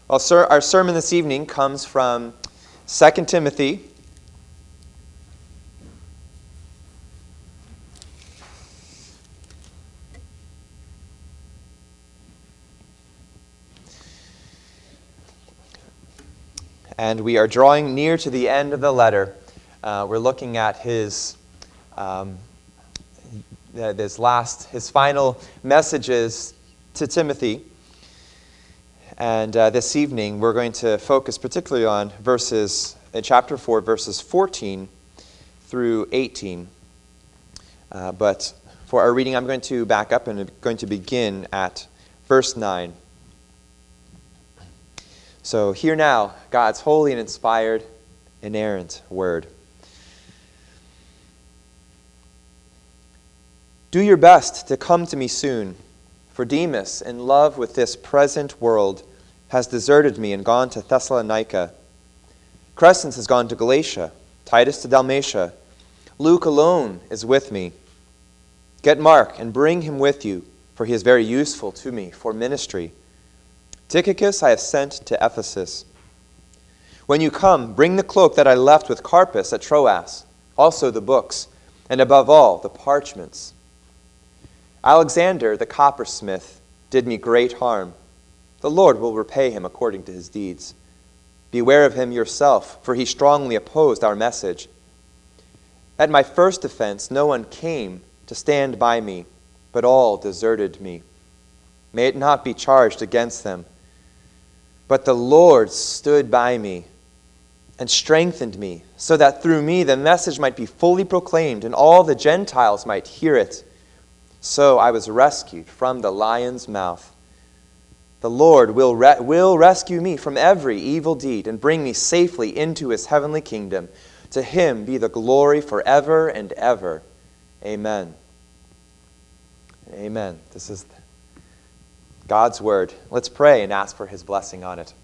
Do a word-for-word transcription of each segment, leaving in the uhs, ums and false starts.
Well, sir, our sermon this evening comes from Second Timothy. And we are drawing near to the end of the letter. Uh, we're looking at his, um, this last, his final messages to Timothy. And uh, this evening, we're going to focus particularly on verses, in chapter four, verses fourteen through eighteen. Uh, but for our reading, I'm going to back up and I'm going to begin at verse nine. So hear now God's holy and inspired, inerrant word. Do your best to come to me soon, for Demas, in love with this present world, has deserted me and gone to Thessalonica. Crescens has gone to Galatia, Titus to Dalmatia. Luke alone is with me. Get Mark and bring him with you, for he is very useful to me for ministry. Tychicus I have sent to Ephesus. When you come, bring the cloak that I left with Carpus at Troas, also the books, and above all, the parchments. Alexander the coppersmith did me great harm. The Lord will repay him according to his deeds. Beware of him yourself, for he strongly opposed our message. At my first offense, no one came to stand by me, but all deserted me. May it not be charged against them. But the Lord stood by me and strengthened me, so that through me the message might be fully proclaimed and all the Gentiles might hear it. So I was rescued from the lion's mouth. The Lord will, re- will rescue me from every evil deed and bring me safely into his heavenly kingdom. To him be the glory forever and ever. Amen. Amen. This is God's word. Let's pray and ask for his blessing on it.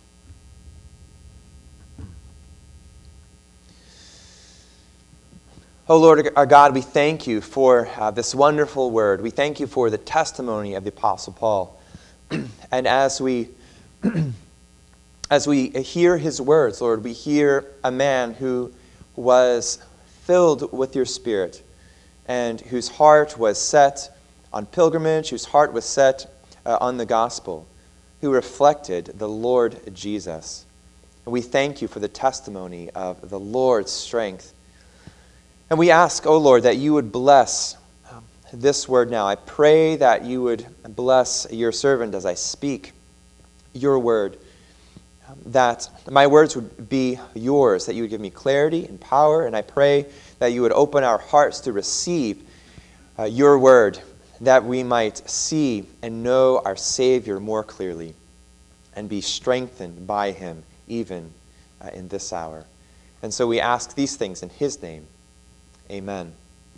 Oh Lord our God, we thank you for uh, this wonderful word. We thank you for the testimony of the Apostle Paul. And as we as we hear his words, Lord, we hear a man who was filled with your Spirit and whose heart was set on pilgrimage, whose heart was set uh, on the gospel, who reflected the Lord Jesus. And we thank you for the testimony of the Lord's strength. And we ask, O Lord, that you would bless this word now. I pray that you would bless your servant as I speak your word, that my words would be yours, that you would give me clarity and power, and I pray that you would open our hearts to receive uh, your word, that we might see and know our Savior more clearly and be strengthened by him even uh, in this hour. And so we ask these things in his name. Amen.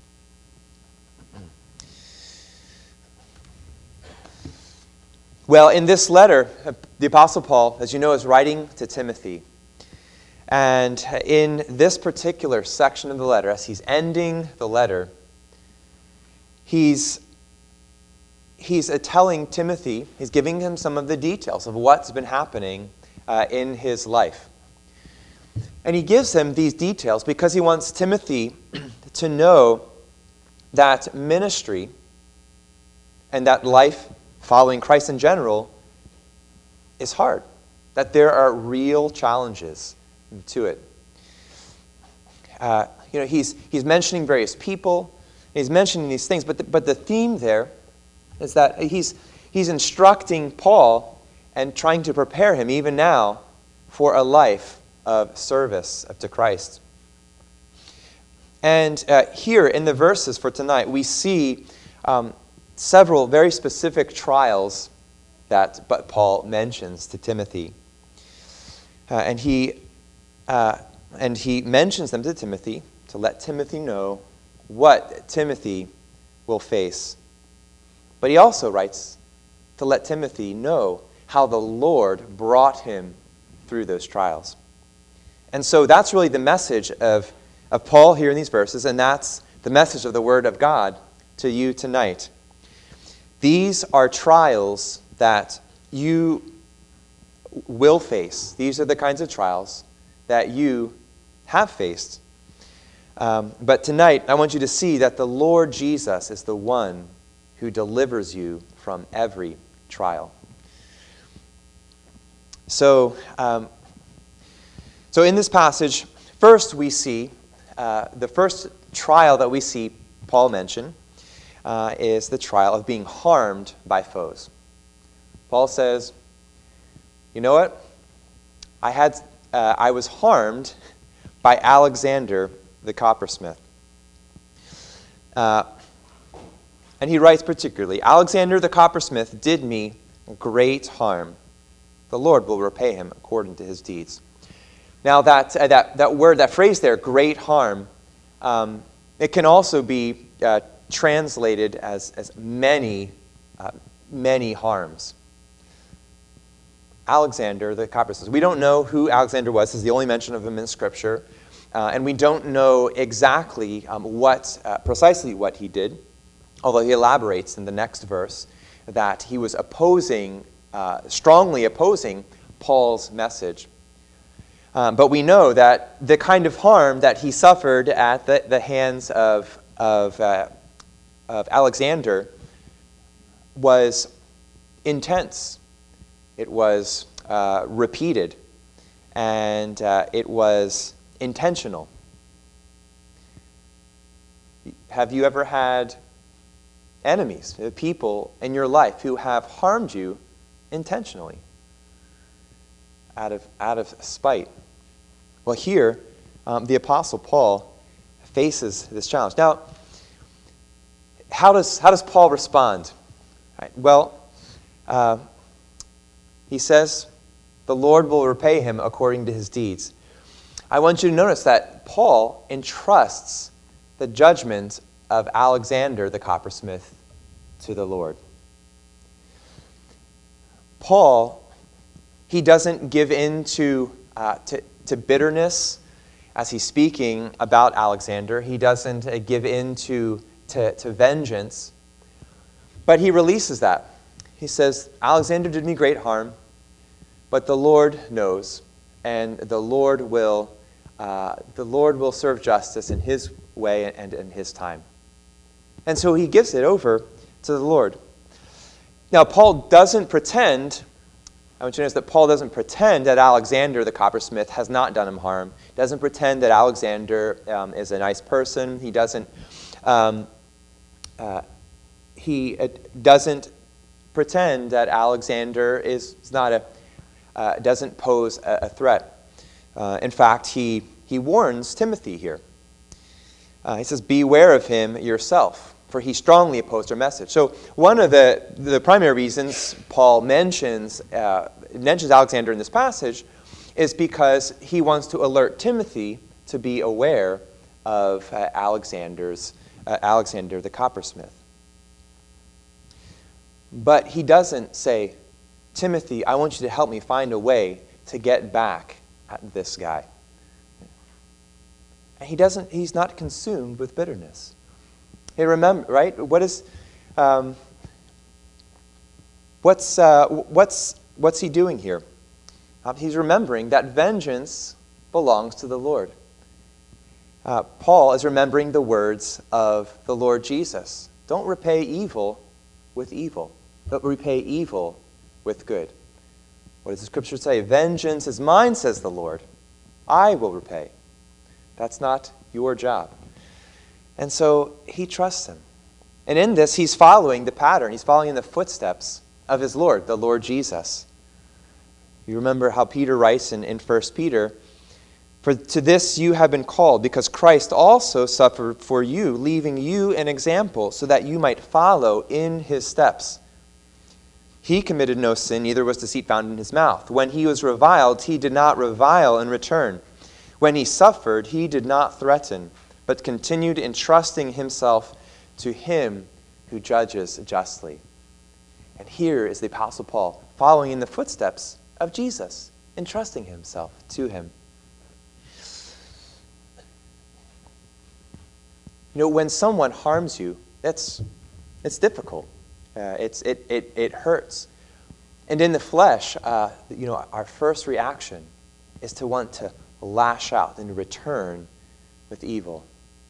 Well, in this letter, the Apostle Paul, as you know, is writing to Timothy. And in this particular section of the letter, as he's ending the letter, he's, he's telling Timothy, he's giving him some of the details of what's been happening uh, in his life. And he gives him these details because he wants Timothy to know that ministry and that life following Christ in general is hard, that there are real challenges to it. Uh, you know, he's he's mentioning various people, he's mentioning these things, but the, but the theme there is that he's he's instructing Paul and trying to prepare him even now for a life of service to Christ. And uh, here in the verses for tonight, we see um, several very specific trials that but Paul mentions to Timothy. Uh, and he uh, and he mentions them to Timothy to let Timothy know what Timothy will face. But he also writes to let Timothy know how the Lord brought him through those trials. And so that's really the message of, of Paul here in these verses, and that's the message of the Word of God to you tonight. These are trials that you will face. These are the kinds of trials that you have faced. Um, but tonight, I want you to see that the Lord Jesus is the one who delivers you from every trial. So, um, so in this passage, first we see, uh, the first trial that we see Paul mention uh, is the trial of being harmed by foes. Paul says, you know what? I had, uh, I was harmed by Alexander the coppersmith. Uh, and he writes particularly, Alexander the coppersmith did me great harm. The Lord will repay him according to his deeds. Now that, uh, that, that word, that phrase there, great harm, um, it can also be uh, translated as, as many, uh, many harms. Alexander the coppersmith. We don't know who Alexander was. This is the only mention of him in Scripture. Uh, and we don't know exactly um, what, uh, precisely what he did, although he elaborates in the next verse that he was opposing, uh, strongly opposing Paul's message. Um, but we know that the kind of harm that he suffered at the, the hands of, of, uh, of Alexander was intense. It was uh, repeated, and uh, it was intentional. Have you ever had enemies, people in your life who have harmed you intentionally out of, out of spite? Well, here, um, the Apostle Paul faces this challenge. Now, how does, how does Paul respond? Right. Well, uh, he says, the Lord will repay him according to his deeds. I want you to notice that Paul entrusts the judgment of Alexander the coppersmith to the Lord. Paul, he doesn't give in to, uh, to, to bitterness as he's speaking about Alexander. He doesn't uh, give in to, to, to vengeance, but he releases that. He says, Alexander did me great harm, but the Lord knows, and the Lord will Uh, the Lord will serve justice in his way and in his time. And so he gives it over to the Lord. Now, Paul doesn't pretend, I want you to notice that Paul doesn't pretend that Alexander the coppersmith has not done him harm. He doesn't pretend that Alexander um, is a nice person. He doesn't, um, uh, he uh, doesn't pretend that Alexander is, is not a, uh, doesn't pose a, a threat. Uh, in fact, he, he warns Timothy here. Uh, he says, beware of him yourself, for he strongly opposed our message. So one of the, the primary reasons Paul mentions, uh, mentions Alexander in this passage is because he wants to alert Timothy to be aware of uh, Alexander's, uh, Alexander the coppersmith. But he doesn't say, Timothy, I want you to help me find a way to get back at this guy. And he doesn't, he's not consumed with bitterness. Hey, remember, right? What is, um, what's, uh, what's, what's he doing here? Uh, he's remembering that vengeance belongs to the Lord. Uh, Paul is remembering the words of the Lord Jesus. Don't repay evil with evil, but repay evil with good. What does the Scripture say? Vengeance is mine, says the Lord. I will repay. That's not your job. And so he trusts him. And in this, he's following the pattern. He's following in the footsteps of his Lord, the Lord Jesus. You remember how Peter writes in, in First Peter, for to this you have been called, because Christ also suffered for you, leaving you an example, so that you might follow in his steps. He committed no sin, neither was deceit found in his mouth. When he was reviled, he did not revile in return. When he suffered, he did not threaten, but continued entrusting himself to him who judges justly. And here is the Apostle Paul, following in the footsteps of Jesus, entrusting himself to him. You know, when someone harms you, that's it's difficult. Uh, it's, it, it, it hurts. And in the flesh, uh, you know, our first reaction is to want to lash out and return with evil.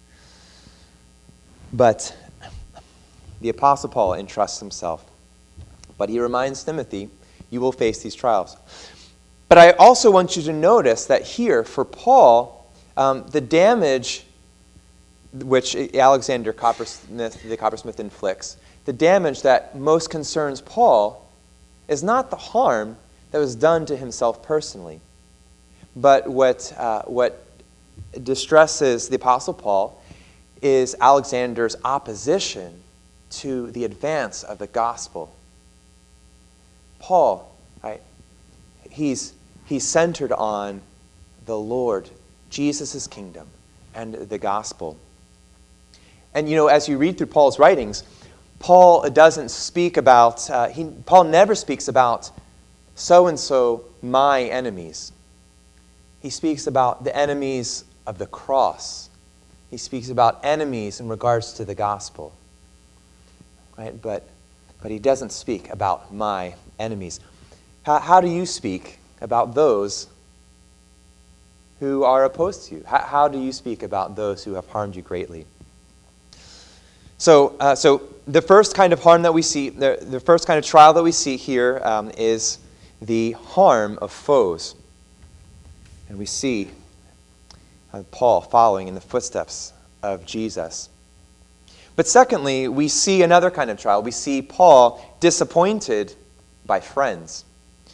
But the Apostle Paul entrusts himself. But he reminds Timothy, you will face these trials. But I also want you to notice that here, for Paul, um, the damage which Alexander Coppersmith, the Coppersmith inflicts, the damage that most concerns Paul is not the harm that was done to himself personally, but what, uh, what distresses the Apostle Paul is Alexander's opposition to the advance of the gospel. Paul, right, he's, he's centered on the Lord, Jesus' kingdom, and the gospel. And, you know, as you read through Paul's writings, Paul doesn't speak about, uh, he, Paul never speaks about so-and-so my enemies. He speaks about the enemies of the cross. He speaks about enemies in regards to the gospel. Right? But, but he doesn't speak about my enemies. How, how do you speak about those who are opposed to you? How, how do you speak about those who have harmed you greatly? So, uh, so the first kind of harm that we see, the, the first kind of trial that we see here um, is the harm of foes. And we see uh, Paul following in the footsteps of Jesus. But secondly, we see another kind of trial. We see Paul disappointed by friends.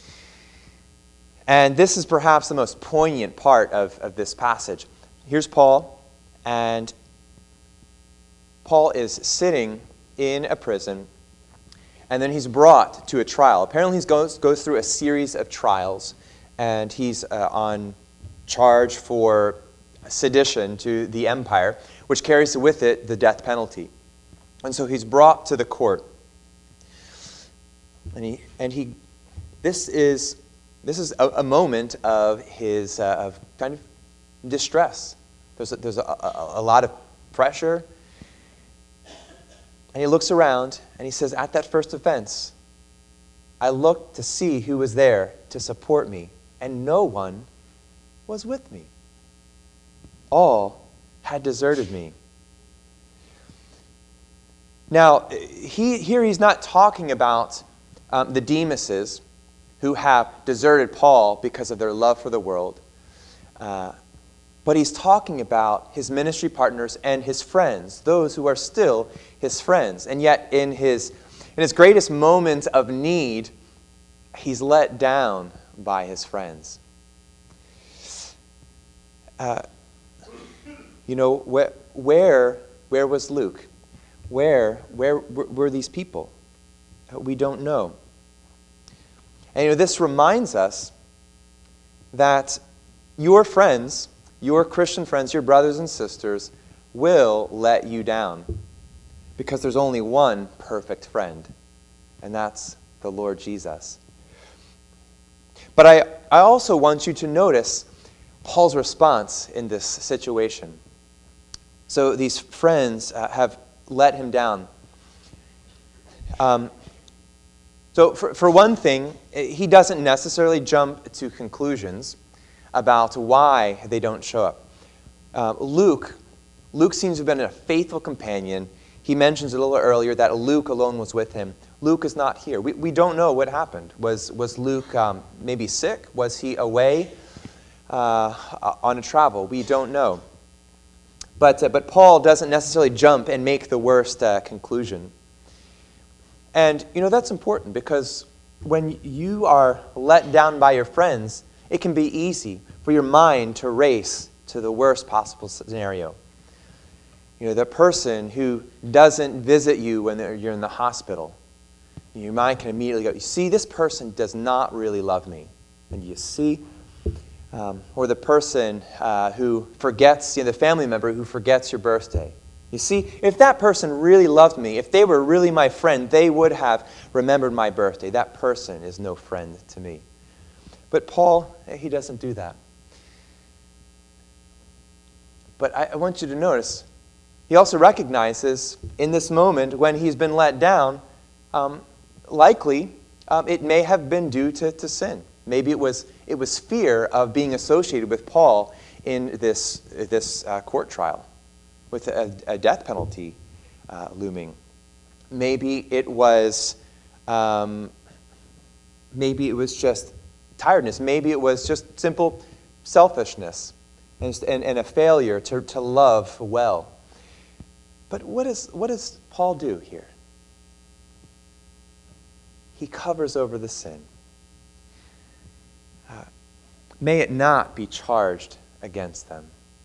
And this is perhaps the most poignant part of, of this passage. Here's Paul, and Paul is sitting in a prison, and then he's brought to a trial. Apparently he goes, goes through a series of trials, and he's uh, on charge for sedition to the empire, which carries with it the death penalty. And so he's brought to the court. And he, and he, this is, this is a, a moment of his, uh, of kind of distress. There's a, there's a, a, a lot of pressure. And he looks around and he says, at that first offense, I looked to see who was there to support me, and no one was with me. All had deserted me. Now, he, here he's not talking about um, the Demases who have deserted Paul because of their love for the world. Uh, but he's talking about his ministry partners and his friends, those who are still his friends. And yet in his, in his greatest moment of need, he's let down by his friends. Uh, you know, where, where, where was Luke? Where, where were these people? We don't know. And you know, this reminds us that your friends, your Christian friends, your brothers and sisters, will let you down. Because there's only one perfect friend, and that's the Lord Jesus. But I, I also want you to notice Paul's response in this situation. So these friends uh, have let him down. Um, so for, for one thing, he doesn't necessarily jump to conclusions about why they don't show up. Uh, Luke, Luke seems to have been a faithful companion. He mentions a little earlier that Luke alone was with him. Luke is not here. We, we don't know what happened. Was, was Luke um, maybe sick? Was he away uh, on a travel? We don't know. But, uh, but Paul doesn't necessarily jump and make the worst uh, conclusion. And, you know, that's important because when you are let down by your friends, it can be easy for your mind to race to the worst possible scenario. You know, the person who doesn't visit you when you're in the hospital, your mind can immediately go, you see, this person does not really love me. And you see... Um, or the person uh, who forgets, you know, the family member who forgets your birthday. You see, if that person really loved me, if they were really my friend, they would have remembered my birthday. That person is no friend to me. But Paul, he doesn't do that. But I, I want you to notice, he also recognizes in this moment when he's been let down, um, likely Um, it may have been due to, to sin. Maybe it was, it was fear of being associated with Paul in this, this uh, court trial, with a, a death penalty uh, looming. Maybe it was, um, maybe it was just tiredness. Maybe it was just simple selfishness and, and, and a failure to, to love well. But what, is, what does Paul do here? He covers over the sin. Uh, may it not be charged against them.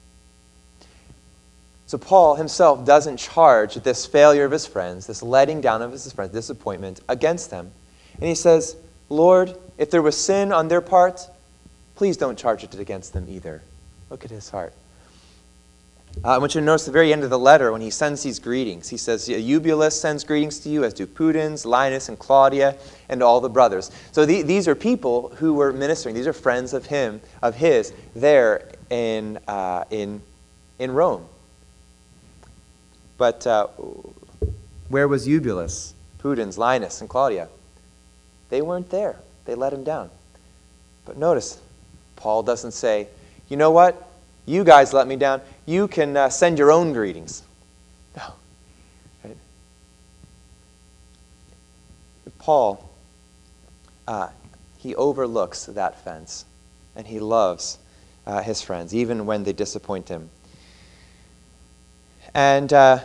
So Paul himself doesn't charge this failure of his friends, this letting down of his friends, disappointment against them. And he says, Lord, if there was sin on their part, please don't charge it against them either. Look at his heart. Uh, I want you to notice the very end of the letter when he sends these greetings. He says, Eubulus sends greetings to you, as do Pudens, Linus, and Claudia, and all the brothers. So the, these are people who were ministering. These are friends of him, of his, there in, uh, in, in Rome. But uh, where was Eubulus, Pudens, Linus, and Claudia? They weren't there. They let him down. But notice, Paul doesn't say, you know what? You guys let me down. You can uh, send your own greetings. No. Right? Paul, uh, he overlooks that fence, and he loves uh, his friends, even when they disappoint him. And uh,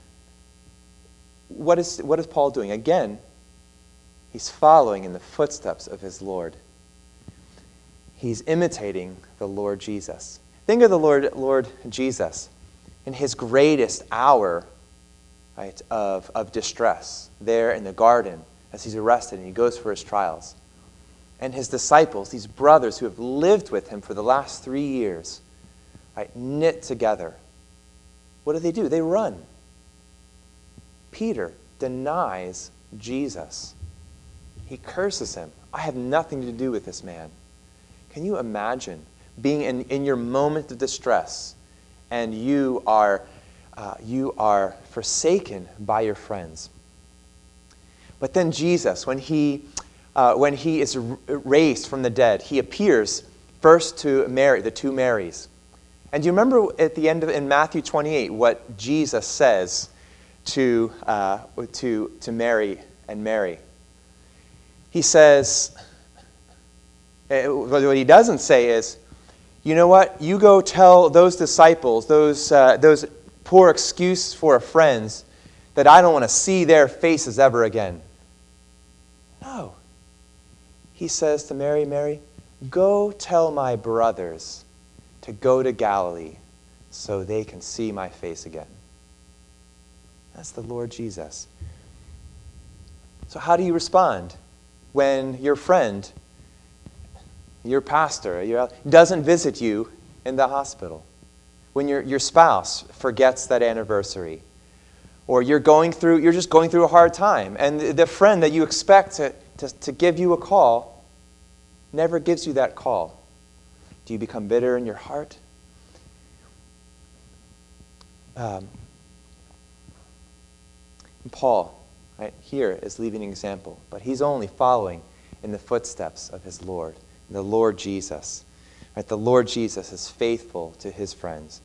what is, what is Paul doing? Again, he's following in the footsteps of his Lord. He's imitating the Lord Jesus. Think of the Lord, Lord Jesus in his greatest hour, right, of, of distress there in the garden as he's arrested and he goes for his trials. And his disciples, these brothers who have lived with him for the last three years, right, knit together. What do they do? They run. Peter denies Jesus. He curses him. I have nothing to do with this man. Can you imagine being in, in your moment of distress and you are, uh, you are forsaken by your friends? But then Jesus, when he, uh, when he is raised from the dead, he appears first to Mary, the two Marys. And do you remember at the end of in Matthew twenty-eight what Jesus says to, uh, to, to Mary and Mary? He says, what he doesn't say is, you know what? You go tell those disciples, those, uh, those poor excuse for friends, that I don't want to see their faces ever again. No. He says to Mary, Mary, go tell my brothers to go to Galilee so they can see my face again. That's the Lord Jesus. So how do you respond when your friend, your pastor, your, doesn't visit you in the hospital? When your, your spouse forgets that anniversary? Or you're going through, you're just going through a hard time, and the, the friend that you expect to, to, to give you a call never gives you that call. Do you become bitter in your heart? Um, Paul, right, here is leaving an example, but he's only following in the footsteps of his Lord, the Lord Jesus. Right, the Lord Jesus is faithful to his friends.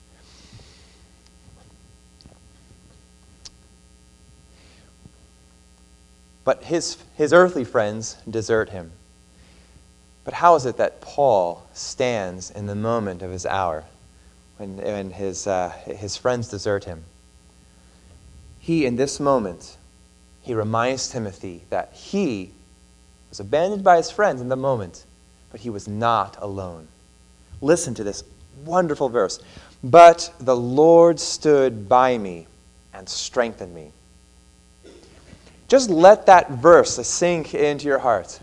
But his, his earthly friends desert him. But how is it that Paul stands in the moment of his hour when, when his, uh, his friends desert him? He, in this moment, he reminds Timothy that he was abandoned by his friends in the moment, but he was not alone. Listen to this wonderful verse. But the Lord stood by me and strengthened me. Just let that verse sink into your heart.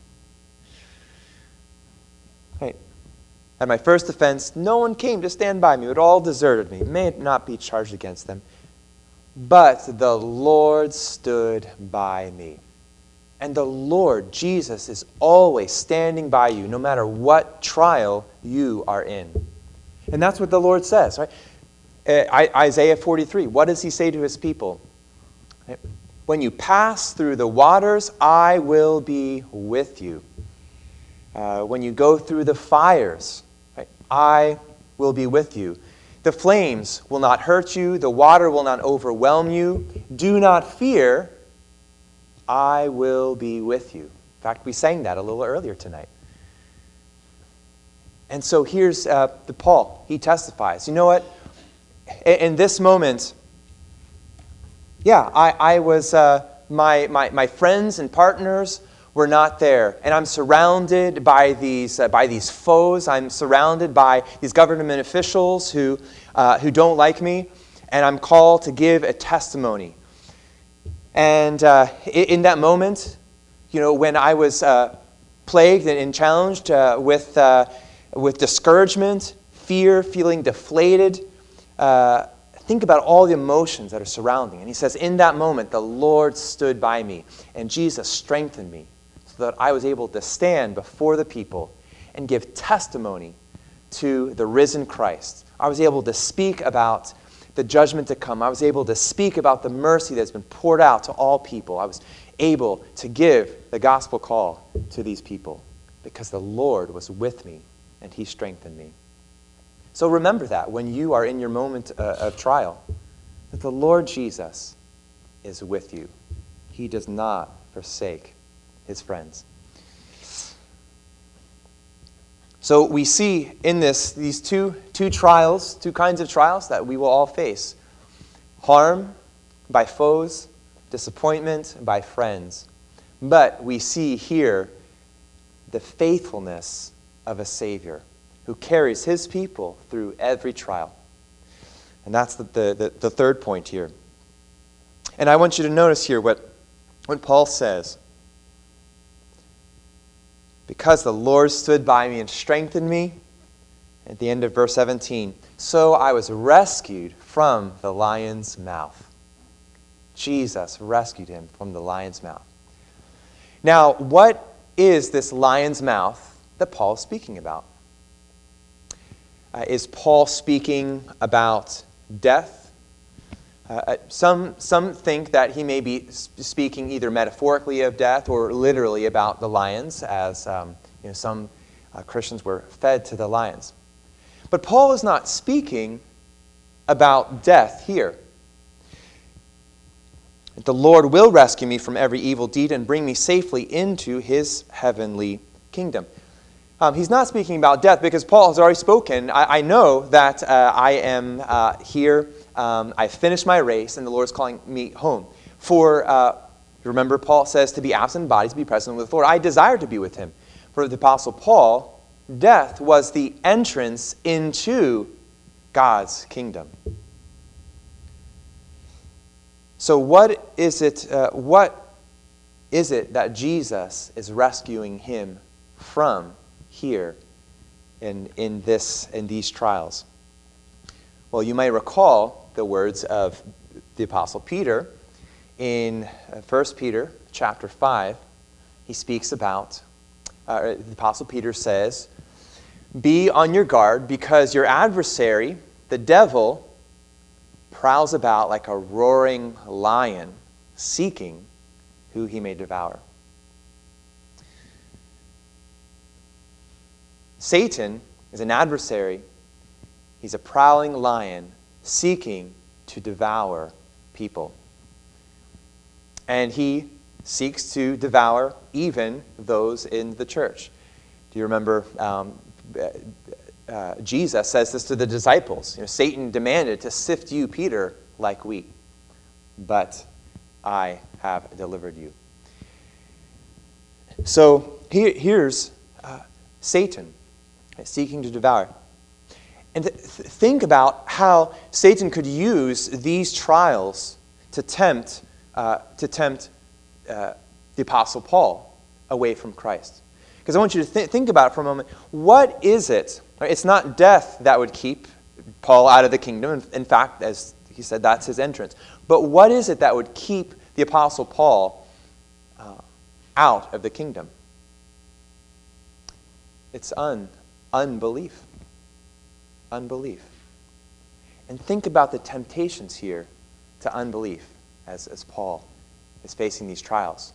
Right. At my first offense, no one came to stand by me. It all deserted me. May it not be charged against them. But the Lord stood by me. And the Lord, Jesus, is always standing by you, no matter what trial you are in. And that's what the Lord says, right? Uh, Isaiah forty-three, what does he say to his people? Right? When you pass through the waters, I will be with you. Uh, when you go through the fires, right, I will be with you. The flames will not hurt you. The water will not overwhelm you. Do not fear. I will be with you. In fact, we sang that a little earlier tonight. And so here's uh, the Paul. He testifies. You know what? In, in this moment, yeah, I, I was, uh, my, my, my friends and partners were not there. And I'm surrounded by these, uh, by these foes. I'm surrounded by these government officials who, uh, who don't like me. And I'm called to give a testimony. And uh, in that moment, you know, when I was uh, plagued and challenged uh, with, uh, with discouragement, fear, feeling deflated, uh, think about all the emotions that are surrounding. And he says, in that moment, the Lord stood by me, and Jesus strengthened me so that I was able to stand before the people and give testimony to the risen Christ. I was able to speak about the judgment to come. I was able to speak about the mercy that's been poured out to all people. I was able to give the gospel call to these people because the Lord was with me and he strengthened me. So remember that when you are in your moment uh, of trial, that the Lord Jesus is with you. He does not forsake his friends. So we see in this these two, two trials, two kinds of trials that we will all face. Harm by foes, disappointment by friends. But we see here the faithfulness of a Savior who carries his people through every trial. And that's the, the, the, the third point here. And I want you to notice here what, what Paul says. Because the Lord stood by me and strengthened me, at the end of verse seventeen, so I was rescued from the lion's mouth. Jesus rescued him from the lion's mouth. Now, what is this lion's mouth that Paul is speaking about? Uh, is Paul speaking about death? Uh, some, some think that he may be speaking either metaphorically of death or literally about the lions, as um, you know, some uh, Christians were fed to the lions. But Paul is not speaking about death here. The Lord will rescue me from every evil deed and bring me safely into his heavenly kingdom. Um, he's not speaking about death because Paul has already spoken. I, I know that uh, I am uh, here. Um, I finished my race, and the Lord is calling me home. For, uh, remember, Paul says to be absent in body, to be present with the Lord. I desire to be with him. For the Apostle Paul, death was the entrance into God's kingdom. So what is it, uh, what is it that Jesus is rescuing him from here in, in, this, in these trials? Well, you may recall the words of the Apostle Peter in First Peter chapter five. He speaks about, uh, the Apostle Peter says, be on your guard because your adversary, the devil, prowls about like a roaring lion, seeking who he may devour. Satan is an adversary. He's a prowling lion seeking to devour people. And he seeks to devour even those in the church. Do you remember um, uh, Jesus says this to the disciples? You know, Satan demanded to sift you, Peter, like wheat, but I have delivered you. So here, here's uh, Satan seeking to devour. And th- think about how Satan could use these trials to tempt, uh, to tempt uh, the Apostle Paul away from Christ. Because I want you to th- think about it for a moment. What is it? Right? It's not death that would keep Paul out of the kingdom. In fact, as he said, that's his entrance. But what is it that would keep the Apostle Paul uh, out of the kingdom? It's un, unbelief. Unbelief. And think about the temptations here to unbelief as, as Paul is facing these trials.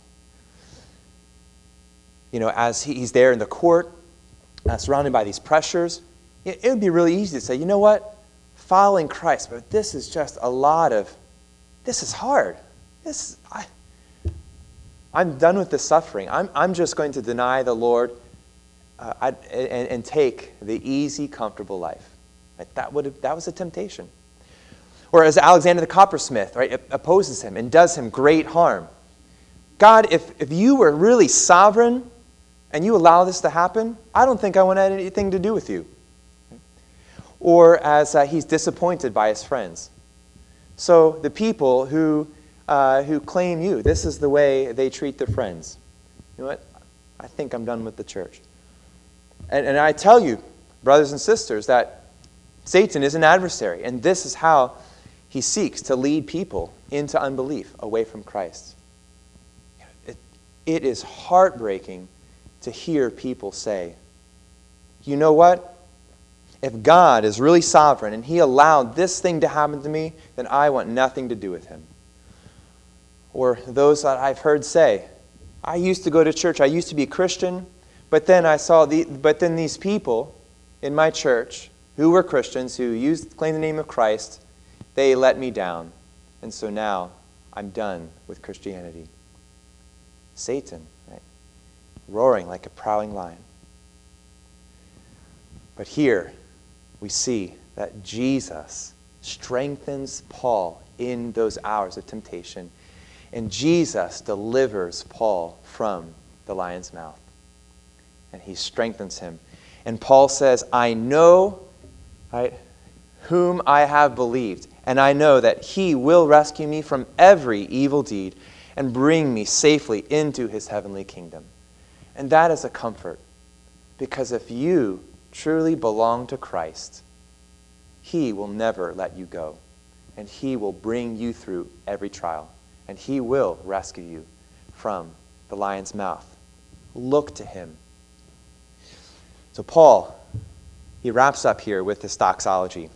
You know, as he, he's there in the court, uh, surrounded by these pressures, it, it would be really easy to say, you know what, following Christ, but this is just a lot of, this is hard. This, I, I'm done with the suffering. I'm, I'm just going to deny the Lord uh, I, and, and take the easy, comfortable life. Right? That would have, that was a temptation. Or as Alexander the coppersmith, right, opposes him and does him great harm. God, if, if you were really sovereign and you allow this to happen, I don't think I want anything to do with you. Or as uh, he's disappointed by his friends. So the people who, uh, who claim you, this is the way they treat their friends. You know what? I think I'm done with the church. And, and I tell you, brothers and sisters, that Satan is an adversary, and this is how he seeks to lead people into unbelief, away from Christ. It, it is heartbreaking to hear people say, you know what? If God is really sovereign and he allowed this thing to happen to me, then I want nothing to do with him. Or those that I've heard say, I used to go to church, I used to be a Christian, but then I saw the, but then these people in my church who were Christians, who used claimed the name of Christ, they let me down. And so now I'm done with Christianity. Satan, right? Roaring like a prowling lion. But here we see that Jesus strengthens Paul in those hours of temptation. And Jesus delivers Paul from the lion's mouth. And he strengthens him. And Paul says, I know, right, whom I have believed, and I know that he will rescue me from every evil deed and bring me safely into his heavenly kingdom. And that is a comfort, because if you truly belong to Christ, he will never let you go, and he will bring you through every trial, and he will rescue you from the lion's mouth. Look to him. So Paul, he wraps up here with this doxology.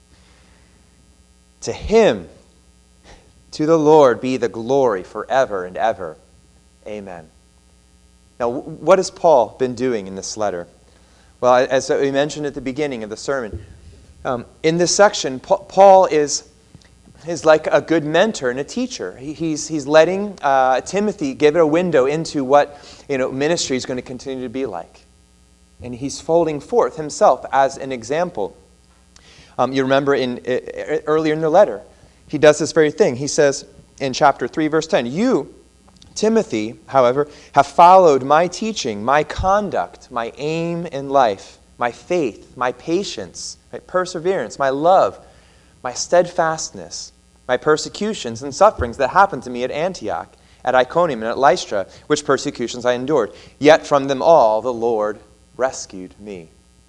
To him, to the Lord, be the glory forever and ever. Amen. Now, what has Paul been doing in this letter? Well, as we mentioned at the beginning of the sermon, um, in this section, Paul is, is like a good mentor and a teacher. He, he's, he's letting uh, Timothy give it a window into what, you know, ministry is going to continue to be like. And he's folding forth himself as an example. Um, you remember in uh, earlier in the letter, he does this very thing. He says in chapter three, verse ten, you, Timothy, however, have followed my teaching, my conduct, my aim in life, my faith, my patience, my perseverance, my love, my steadfastness, my persecutions and sufferings that happened to me at Antioch, at Iconium, and at Lystra, which persecutions I endured. Yet from them all the Lord rescued me.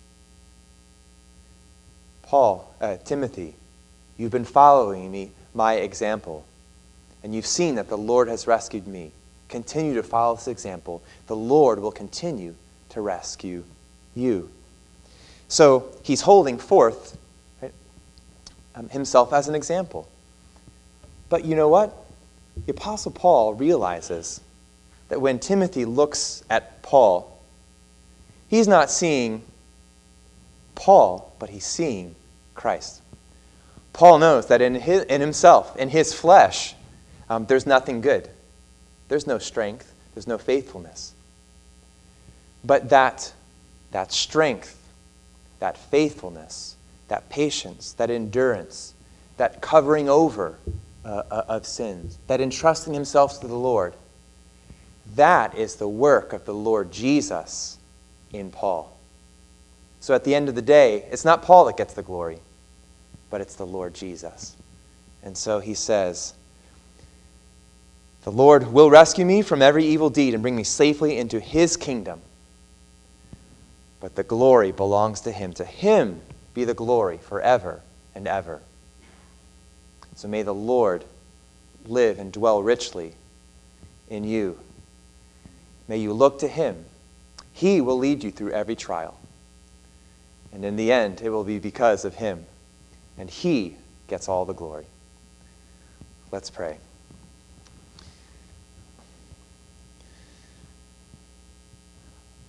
Paul, uh, Timothy, you've been following me, my example, and you've seen that the Lord has rescued me. Continue to follow this example. The Lord will continue to rescue you. So he's holding forth, right, um, himself as an example. But you know what? The Apostle Paul realizes that when Timothy looks at Paul, he's not seeing Paul, but he's seeing Christ. Paul knows that in his, in himself, in his flesh, um, there's nothing good. There's no strength. There's no faithfulness. But that, that strength, that faithfulness, that patience, that endurance, that covering over uh, of sins, that entrusting himself to the Lord, that is the work of the Lord Jesus in Paul. So at the end of the day, it's not Paul that gets the glory, but it's the Lord Jesus. And so he says, the Lord will rescue me from every evil deed and bring me safely into his kingdom. But the glory belongs to him. To him be the glory forever and ever. So may the Lord live and dwell richly in you. May you look to him. He will lead you through every trial. And in the end, it will be because of him. And he gets all the glory. Let's pray.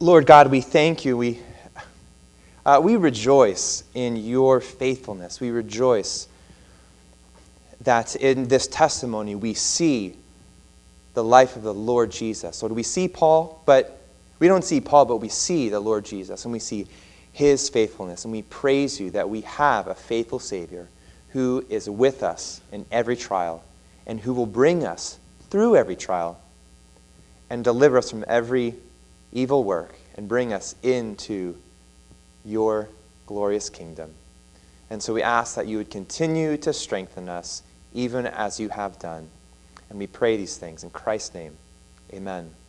Lord God, we thank you. We, uh, we rejoice in your faithfulness. We rejoice that in this testimony we see the life of the Lord Jesus. So we see Paul, but we don't see Paul, but we see the Lord Jesus, and we see his faithfulness. And we praise you that we have a faithful Savior who is with us in every trial and who will bring us through every trial and deliver us from every evil work and bring us into your glorious kingdom. And so we ask that you would continue to strengthen us even as you have done. And we pray these things in Christ's name. Amen.